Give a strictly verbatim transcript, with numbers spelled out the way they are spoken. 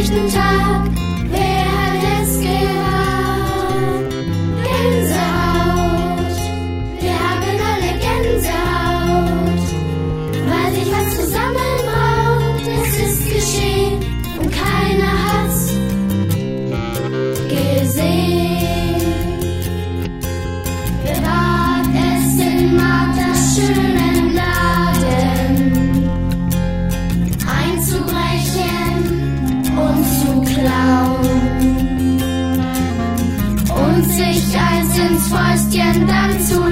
helllichten Tag, wer hat es gehört? Gänsehaut, wir haben alle Gänsehaut, weil sich was zusammenbraut, es ist geschehen und keiner hat's gesehen. Bewahrt es in Marthas schönen Laden, einzubrechen und zu klauen und sich eins ins Fäustchen dann zu